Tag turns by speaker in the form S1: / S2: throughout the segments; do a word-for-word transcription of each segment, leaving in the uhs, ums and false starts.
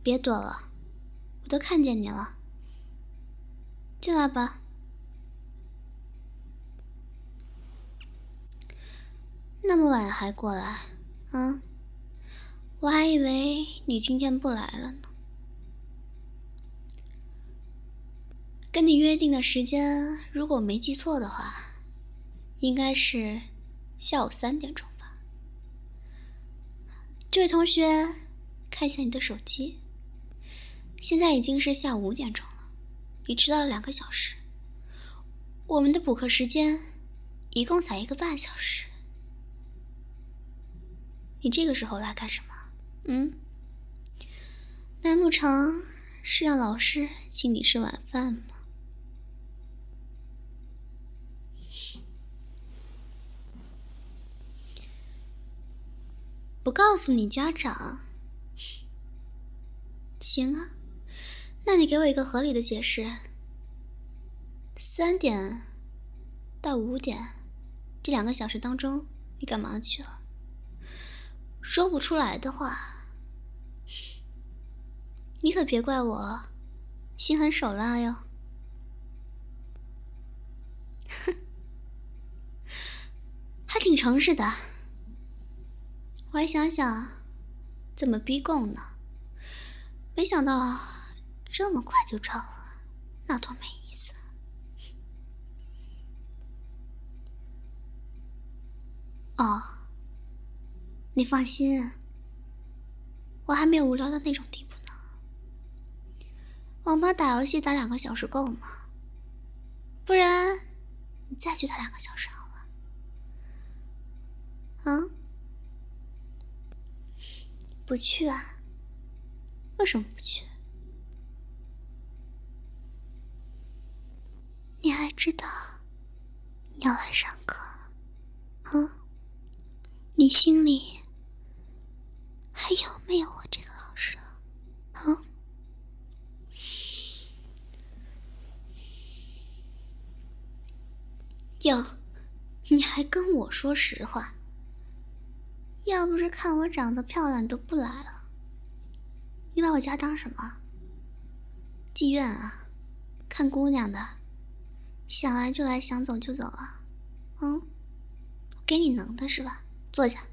S1: 别躲了，我都看见你了。进来吧。那么晚还过来，嗯？我还以为你今天不来了呢。跟你约定的时间，如果我没记错的话，应该是下午三点钟吧。这位同学，看一下你的手机，现在已经是下午五点钟了，你迟到了两个小时。我们的补课时间一共才一个半小时，你这个时候来干什么？嗯？难不成是让老师请你吃晚饭吗？不告诉你家长？行啊，那你给我一个合理的解释。三点到五点这两个小时当中，你干嘛去了？说不出来的话，你可别怪我心狠手辣哟。哼，还挺诚实的。我还想想怎么逼供呢，没想到这么快就招了，那多没意思。哦，你放心，我还没有无聊到那种地步呢。网吧打游戏打两个小时够吗？不然你再去打两个小时好了。嗯？不去啊？为什么不去？你还知道你要来上课？嗯？你心里还有没有我这个老师了？嗯？有，你还跟我说实话。要不是看我长得漂亮，你都不来了。你把我家当什么？妓院啊？看姑娘的？想来就来，想走就走啊？嗯？我给你能的是吧？坐下。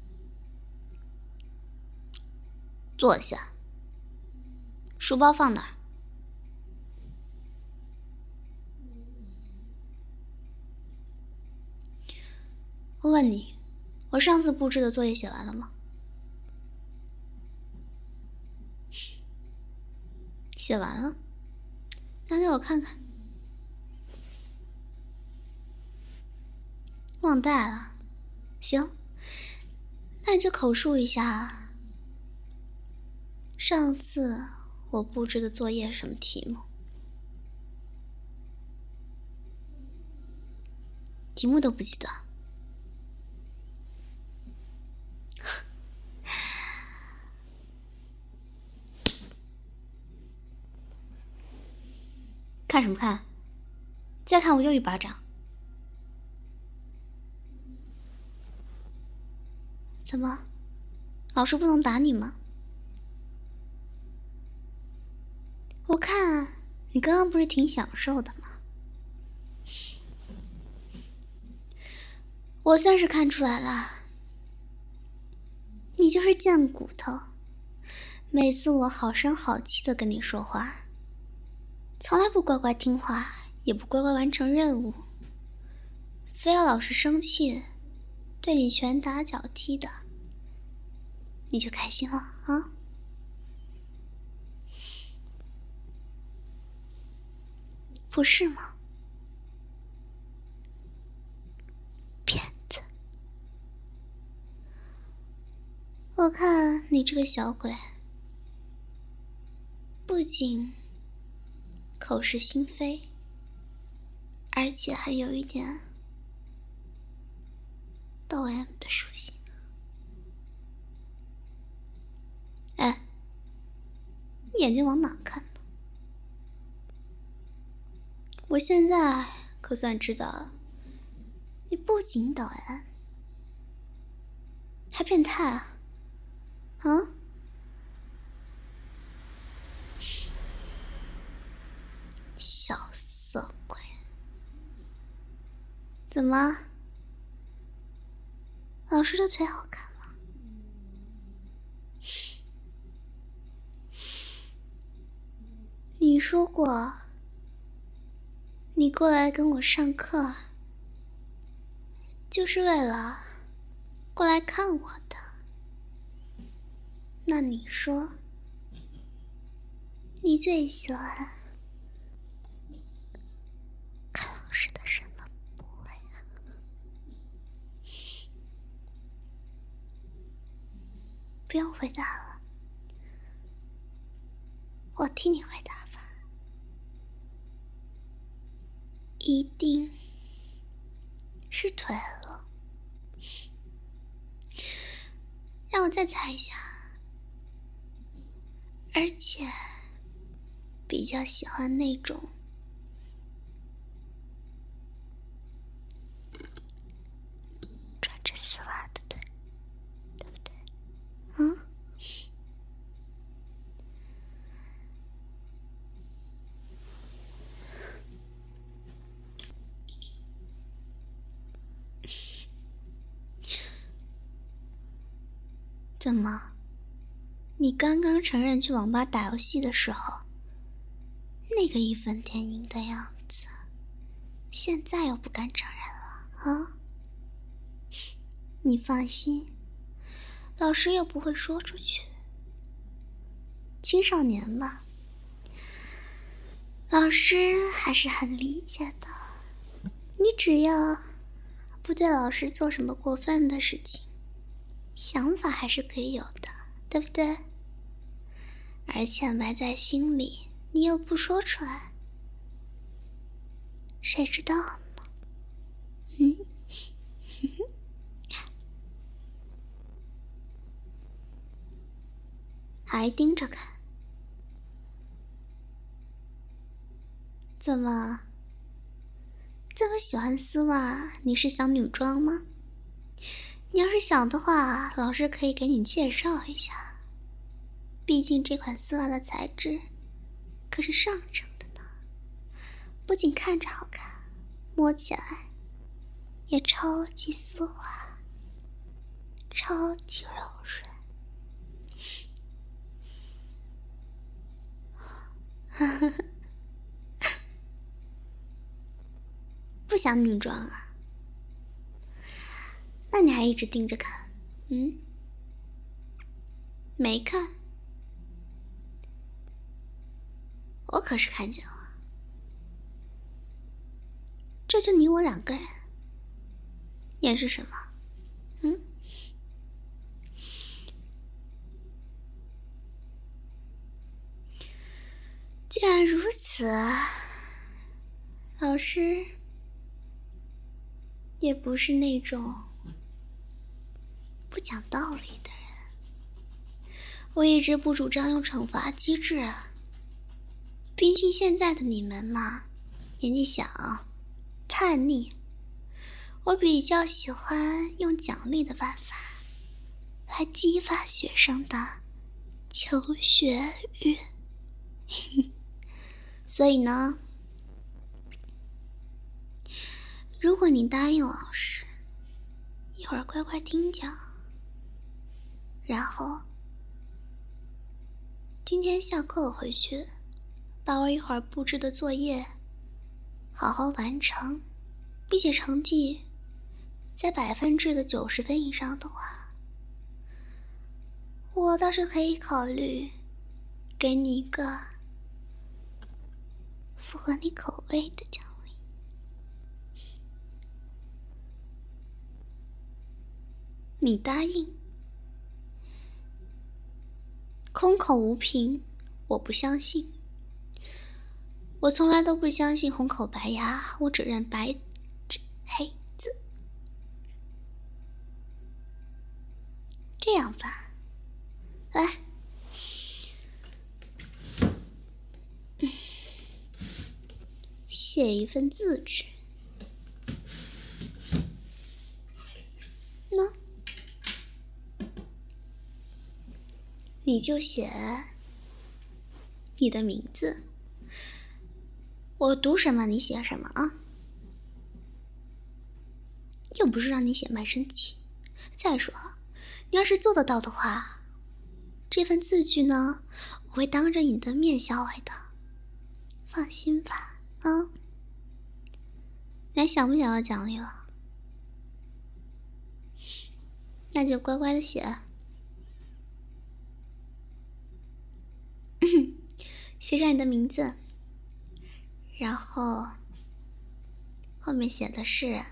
S1: 坐下。书包放哪儿？我问你，我上次布置的作业写完了吗？写完了，拿给我看看。忘带了。行，那你就口述一下上次我布置的作业是什么题目？题目都不记得。看什么看？再看我又一巴掌。怎么？老师不能打你吗？我看你刚刚不是挺享受的吗？我算是看出来了，你就是贱骨头。每次我好声好气的跟你说话，从来不乖乖听话，也不乖乖完成任务，非要老师生气，对你拳打脚踢的，你就开心了啊？不是吗？骗子！我看你这个小鬼，不仅口是心非，而且还有一点抖 M 的属性。哎，你眼睛往哪看呢？我现在可算知道了，你不仅抖 M，还变态啊！啊？ 小色鬼，怎么？老师的腿好看吗？你说过，你过来跟我上课，就是为了过来看我的。那你说，你最喜欢看老师的什么部位啊？不用回答了，我替你回答吧。一定是腿了。让我再猜一下，而且比较喜欢那种穿着丝袜的腿，对不对？嗯？怎么？你刚刚承认去网吧打游戏的时候，那个义愤填膺的样子，现在又不敢承认了啊？你放心，老师又不会说出去。青少年嘛，老师还是很理解的。你只要不对老师做什么过分的事情，想法还是可以有的，对不对？而且埋在心里，你又不说出来，谁知道呢？嗯，还盯着看？怎么？这么喜欢丝袜，你是想女装吗？你要是想的话，老师可以给你介绍一下。毕竟这款丝袜的材质可是上乘的呢，不仅看着好看，摸起来也超级丝滑，超级柔顺。不想女装啊？那你还一直盯着看？嗯？没看？我可是看见了。这就你我两个人，掩饰什么？嗯？既然如此，老师也不是那种不讲道理的人。我一直不主张用惩罚机制啊，毕竟现在的你们嘛，年纪小，叛逆。我比较喜欢用奖励的办法来激发学生的求学欲。所以呢，如果你答应老师一会儿乖乖听讲，然后今天下课回去把我一会儿布置的作业好好完成，并且成绩在百分之的九十分以上的话，我倒是可以考虑给你一个符合你口味的奖励。你答应？空口无凭，我不相信。我从来都不相信红口白牙，我只认白纸黑字。这样吧，来，写一份字据。喏，你就写你的名字， 我读什么你写什么啊？又不是让你写卖身契。再说，你要是做得到的话，这份字据呢，我会当着你的面销毁的。放心吧，啊。你还想不想要奖励了？那就乖乖的写。写上你的名字，然后后面写的是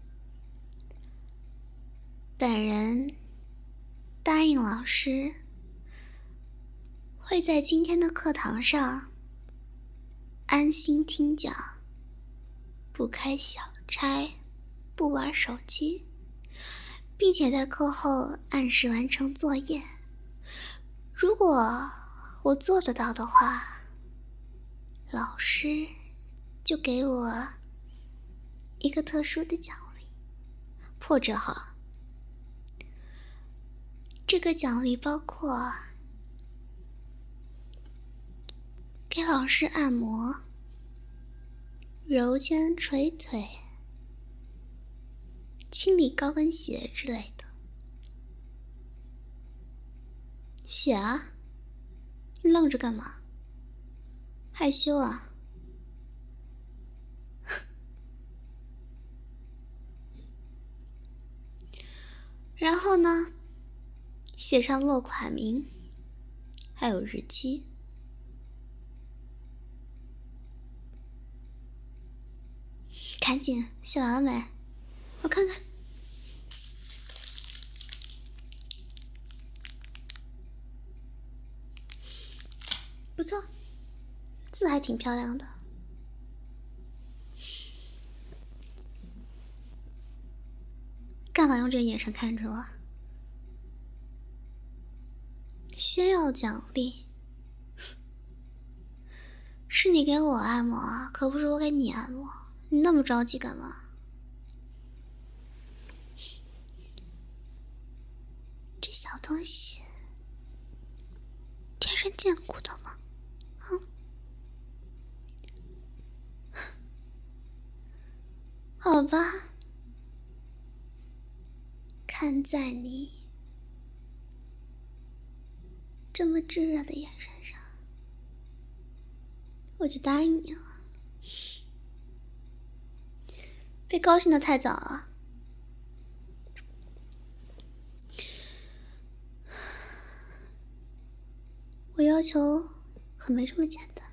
S1: 本人答应老师会在今天的课堂上安心听讲，不开小差，不玩手机，并且在课后按时完成作业。如果我做得到的话，老师就给我一个特殊的奖励，或者哈，这个奖励包括给老师按摩、揉肩捶腿、清理高跟鞋之类的。写啊，你愣着干嘛？害羞啊？然后呢，写上落款名，还有日期。赶紧，写完了没？我看看。不错，字还挺漂亮的。干嘛用这个眼神看着我？先要奖励，是你给我按摩啊，可不是我给你按摩。你那么着急干嘛？这小东西天生贱骨的吗？嗯，好吧，看在你这么炙热的眼神上，我就答应你了。别高兴得太早啊！我要求可没这么简单。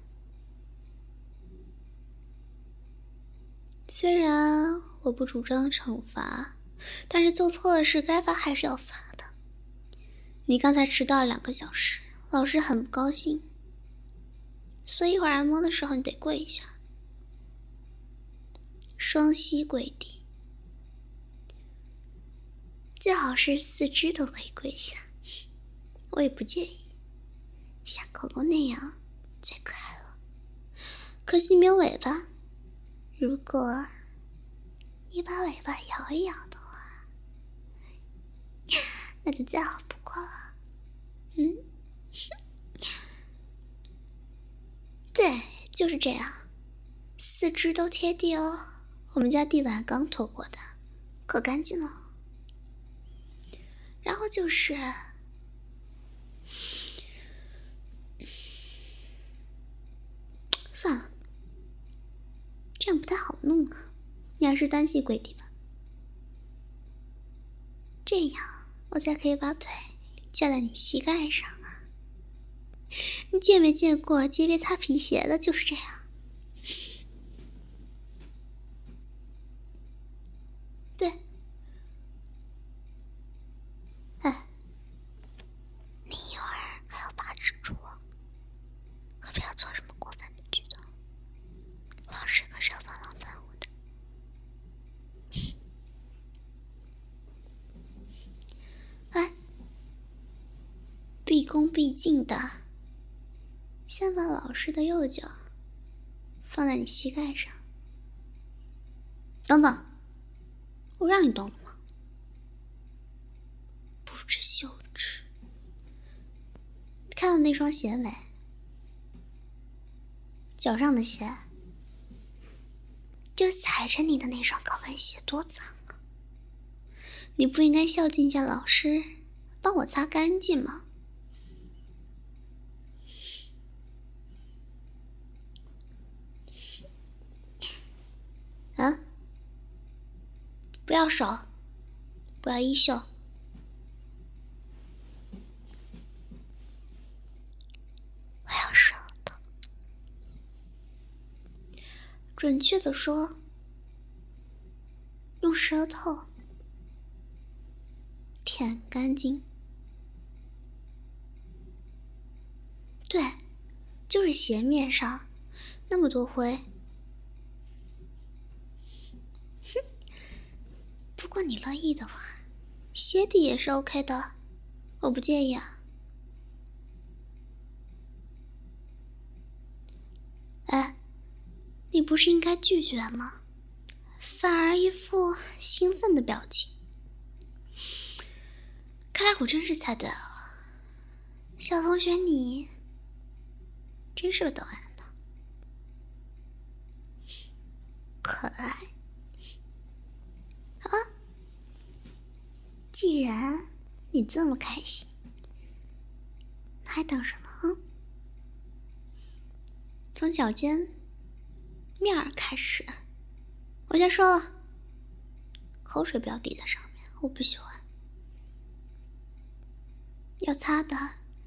S1: 虽然我不主张惩罚，但是做错了事该罚还是要罚的。你刚才迟到了两个小时，老师很不高兴，所以一会儿按摩的时候你得跪一下，双膝跪地，最好是四肢都可以跪下，我也不介意，像狗狗那样最可爱了。可惜你没有尾巴，如果你把尾巴摇一摇的话，那就再好不过了。嗯，对，就是这样，四肢都贴地哦。我们家地板刚拖过的，可干净了。然后就是算了，这样不太好弄啊，你还是单膝跪地吧，这样我才可以把腿架在你膝盖上啊。你见没见过街边擦皮鞋的就是这样。对，哎，你一会儿还要打蜘蛛，可不要做什么过分的举动，老师可是要防狼喷雾的。哎，毕恭毕敬的，先把老师的右脚放在你膝盖上。等等，我让你动了吗？不知羞耻！看到那双鞋没？脚上的鞋就踩着你的那双高跟鞋，多脏啊！你不应该孝敬一下老师，帮我擦干净吗？啊！不要手，不要衣袖。我要舌头。准确的说，用舌头舔干净。对，就是鞋面上那么多灰。哼，不过你乐意的话，鞋底也是 OK 的，我不介意啊。哎，你不是应该拒绝吗？反而一副兴奋的表情。看来我真是猜对了，小同学你真是个懂人呢，可爱。啊，既然你这么开心，那还等什么啊？从脚尖面儿开始，我先说了，口水不要滴在上面，我不喜欢。要擦的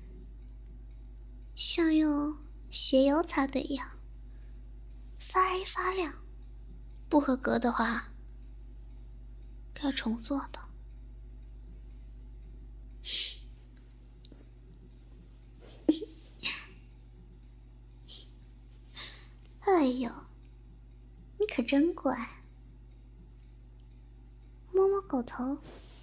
S1: 像用鞋油擦的一样，发黑发亮，不合格的话要重做的。哎呦，你可真乖，摸摸狗头。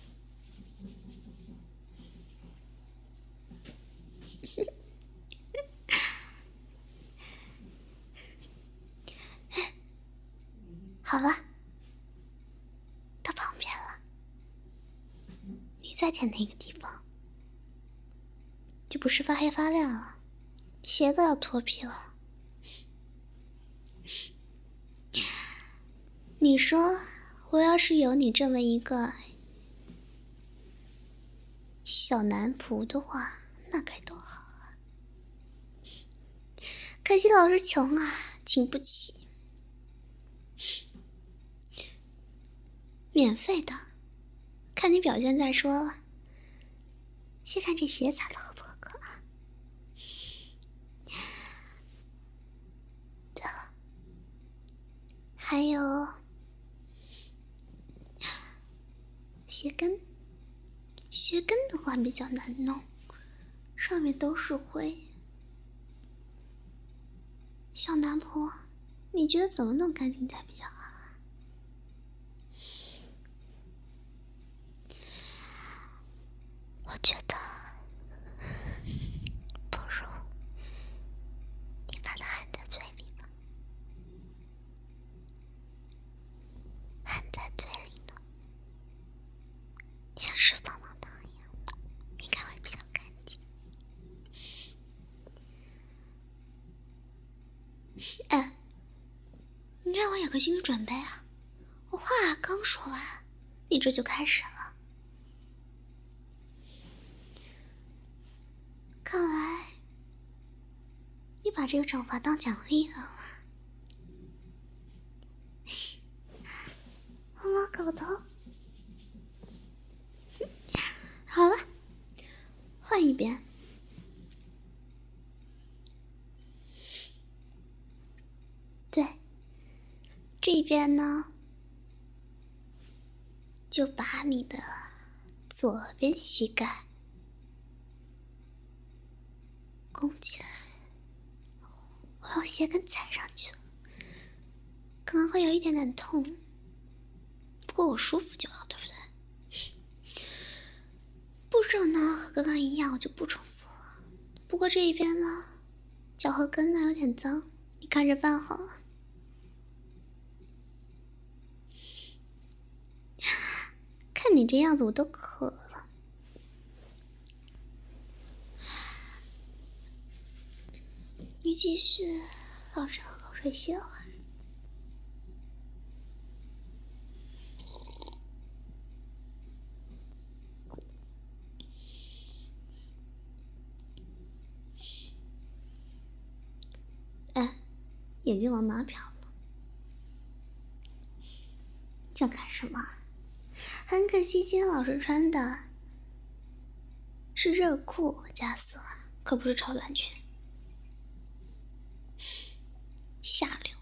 S1: 好了，到旁边了，你再舔那个地方，就不是发黑发亮了，鞋都要脱皮了。你说，我要是有你这么一个小男仆的话，那该多好啊！可惜老是穷啊，请不起。免费的，看你表现再说了。先看这鞋擦的合不合格啊？对了，还有鞋跟，鞋跟的话比较难弄，上面都是灰。小男仆，你觉得怎么弄干净才比较好啊？我觉得不如你把它含在嘴里吧，含在嘴里呢，像吃棒棒糖一样，应该会比较干净。哎，你让我有个心理准备啊！我话刚说完，你这就开始了。看来你把这个惩罚当奖励了吗？摸摸狗头。好了，换一边。对，这边呢，就把你的左边膝盖弓起来，我用鞋跟踩上去了，可能会有一点点痛，不过我舒服就好，对不对？步骤呢和刚刚一样，我就不重复了。不过这一边呢，脚后跟呢有点脏，你看着办好了。看你这样子，我都渴了。你继续，老实喝口水歇会儿。 眼睛往哪瞟呢？想看什么？很可惜，今天老师穿的是热裤加丝袜，可不是超短裙。下流。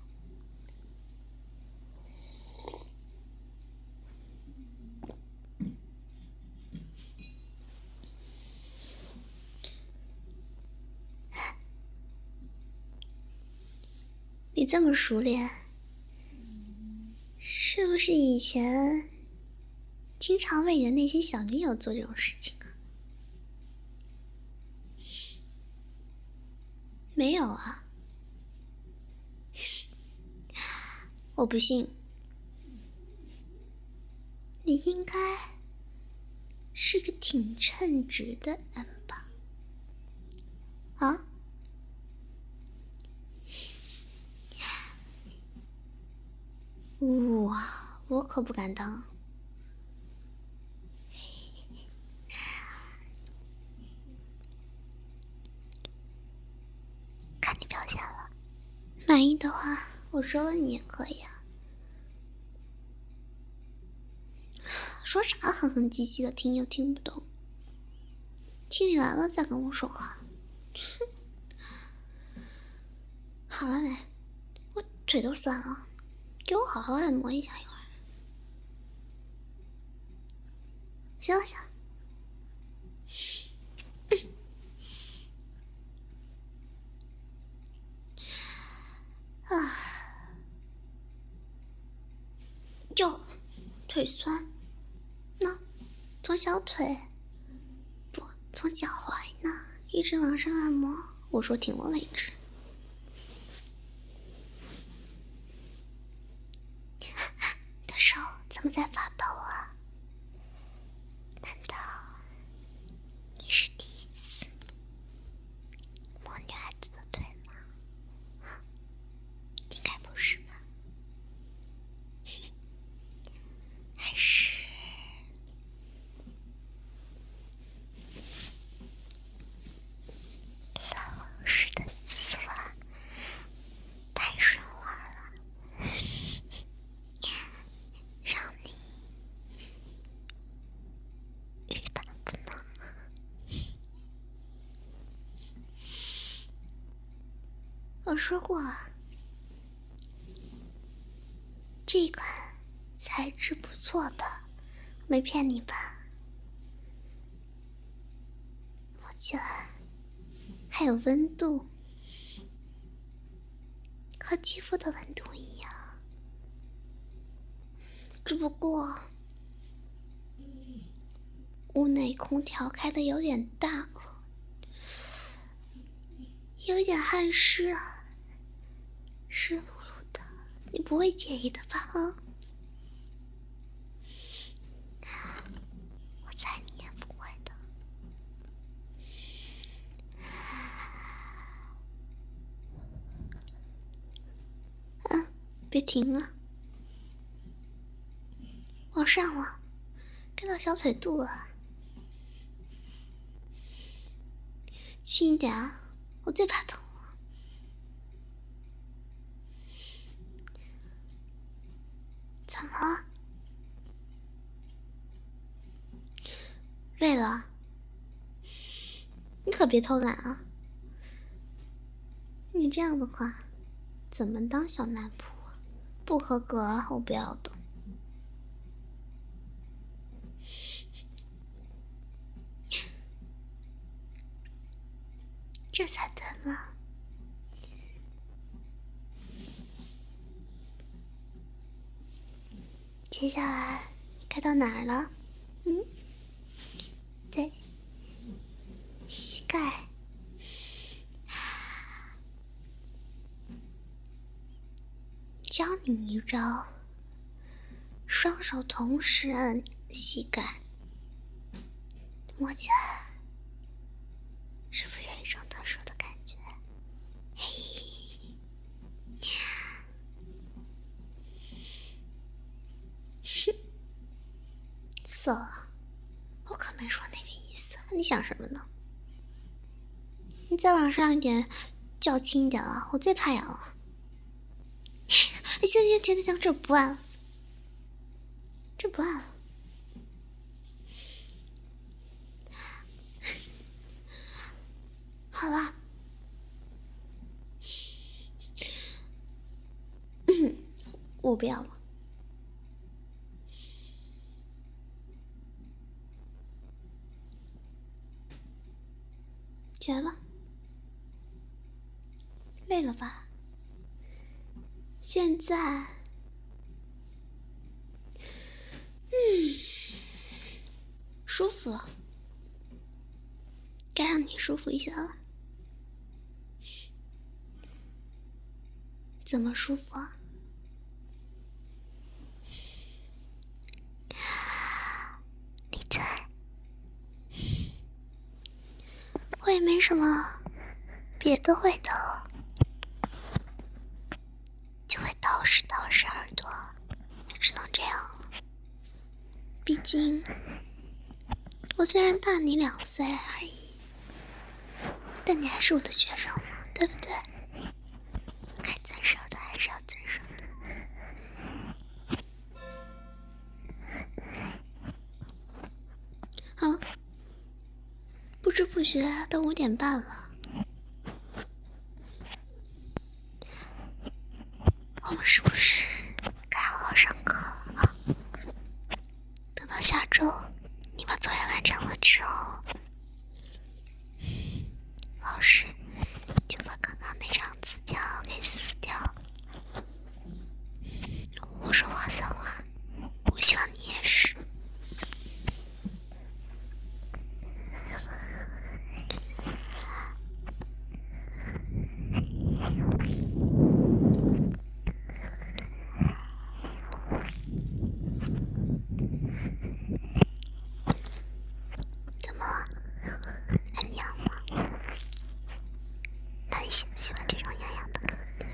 S1: 你这么熟练，是不是以前经常为你的那些小女友做这种事情啊？没有啊，我不信。你应该是个挺称职的人吧？啊？哇，我可不敢当。看你表现了，满意的话，我说了你也可以啊。说啥哼哼唧唧的，听又听不懂。听你来了再跟我说话。好了没？我腿都酸了，给我好好按摩一下一会儿。行了行了。啊，哟，腿酸，那从小腿，不，从脚踝呢，一直往上按摩。我说停了为止。你的手怎么在发抖啊？难道你是第一次摸女孩子的腿吗？应该不是吧？还是老师的丝袜太顺滑了，让你欲罢不能。我说过啊，这款材质不错的，没骗你吧？摸起来还有温度，和肌肤的温度一样。只不过屋内空调开的有点大了，有点汗湿啊，湿漉漉的，你不会介意的吧？啊？我猜你也不会的。啊，别停了，往上了，该到小腿肚了。轻一点啊，我最怕疼了。怎么了？累了？你可别偷懒啊！你这样的话，怎么当小男仆啊？不合格啊，我不要的。这才对嘛。接下来该到哪儿了？嗯，对，膝盖。教你一招，双手同时按膝盖，摸起来是不是有一种特殊的感觉？嘿嘿嘿，色了，我可没说那个意思，你想什么呢？你再往上一点，叫轻一点了，我最怕痒了。 行行行行，这不按了，这不按了。好了，嗯，我不要了。起来吧，累了吧？现在，嗯，舒服了，该让你舒服一下了。怎么舒服啊？你在，我也没什么别的会的，就会捯饬捯饬耳朵，也只能这样了。毕竟我虽然大你两岁而已，但你还是我的学生嘛，对不对？该遵守的还是要遵守的。好，不知不觉都五点半了，我们是不是该好好上课啊？等到下周你把作业完成了之后，老师就把刚刚那张字条给撕掉。我说话算话，我希望你也是。怎么还痒吗？那你喜不喜欢这种痒痒的感觉？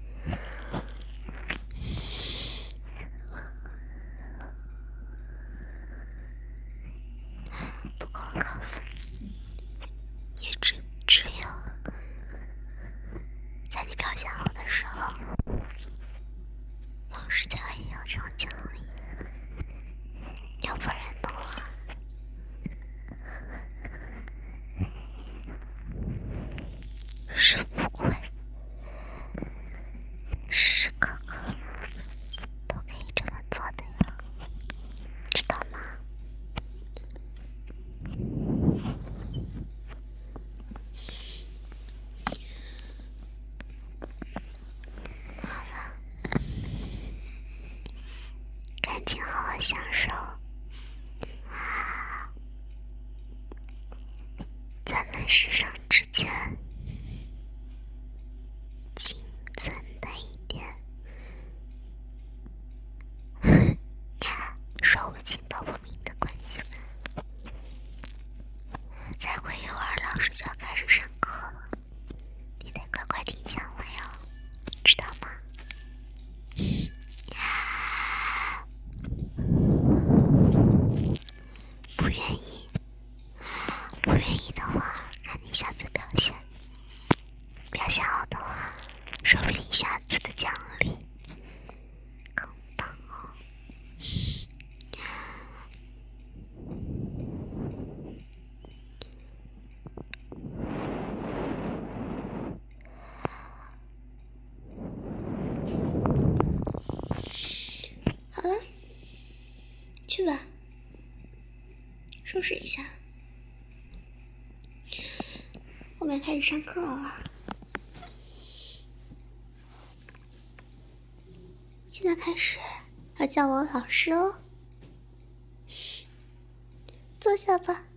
S1: 不过我告诉你，也只只有在你表现好的时候，老师才会有这种奖励，要不然的话，是不会时刻刻都可以这么做的呀，知道吗？好了，赶紧好好享受咱们时尚之间仅存的一点说不清道不明的关系吧。再过一会儿老师就要开始上课了，你得乖乖听讲了哟，知道吗？不愿意不愿意的话，看你下次表现表现好的话，说不定下次的奖励更棒哦。好了，去吧，收拾一下，后面开始上课了。现在开始要叫我老师哦，坐下吧。